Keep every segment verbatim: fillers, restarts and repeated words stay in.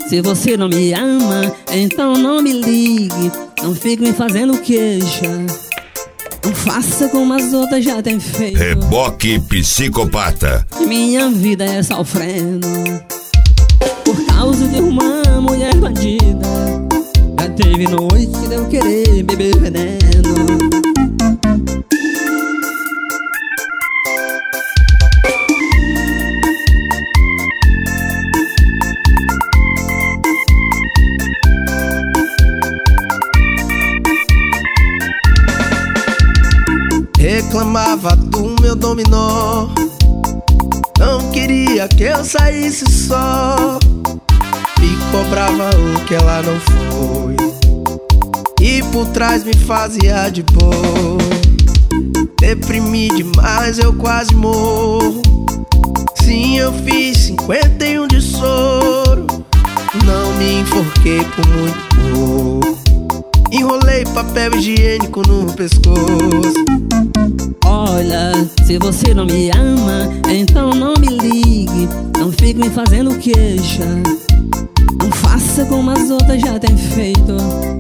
se você não me ama, então não me ligue. Não fique me fazendo queixa. Não faça como as outras já têm feito. Reboque Psicopata. Minha vida é sofrendo por causa de uma mulher bandida. Já teve noite de eu querer beber veneno. Reclamava do meu dominó, não queria que eu saísse só. Me cobrava o que ela não foi, e por trás me fazia de boa. Deprimi demais, eu quase morro. Sim, eu fiz cinquenta e um de soro. Não me enforquei por muito pouco. Enrolei papel higiênico no pescoço. Olha, se você não me ama, então não me ligue. Não fique me fazendo queixa. Não faça como as outras já têm feito.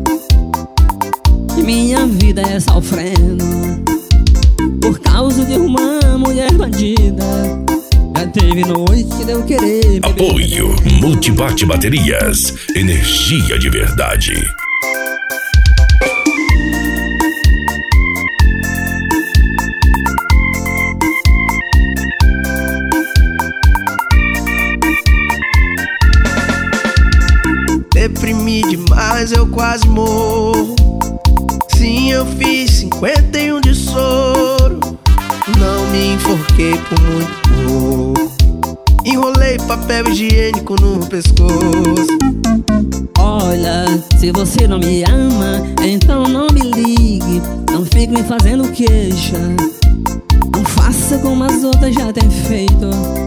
Minha vida é sofrendo por causa de uma mulher bandida. Já teve noite de eu querer beber. Apoio Multibate Baterias, energia de verdade. Deprimi demais, eu quase morro. Sim, eu fiz cinquenta e um de soro. Não me enforquei por muito pouco. Enrolei papel higiênico no pescoço. Olha, se você não me ama, então não me ligue. Não fique me fazendo queixa. Não faça como as outras já têm feito.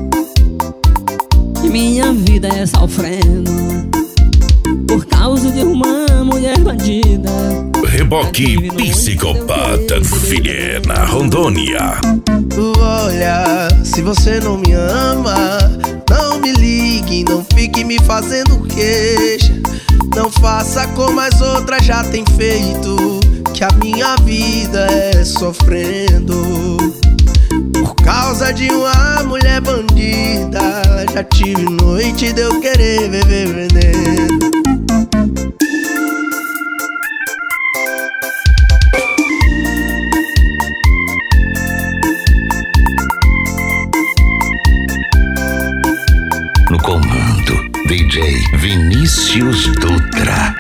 Minha vida é sofrendo por causa de uma mulher bandida. Reboque Psicopata, Vilhena, Rondônia. Olha, se você não me ama, não me ligue, não fique me fazendo queixa. Não faça como as outras já têm feito, que a minha vida é sofrendo por causa de uma mulher bandida. Já tive noite de eu querer beber veneno. No comando, D J Vinícius Dutra.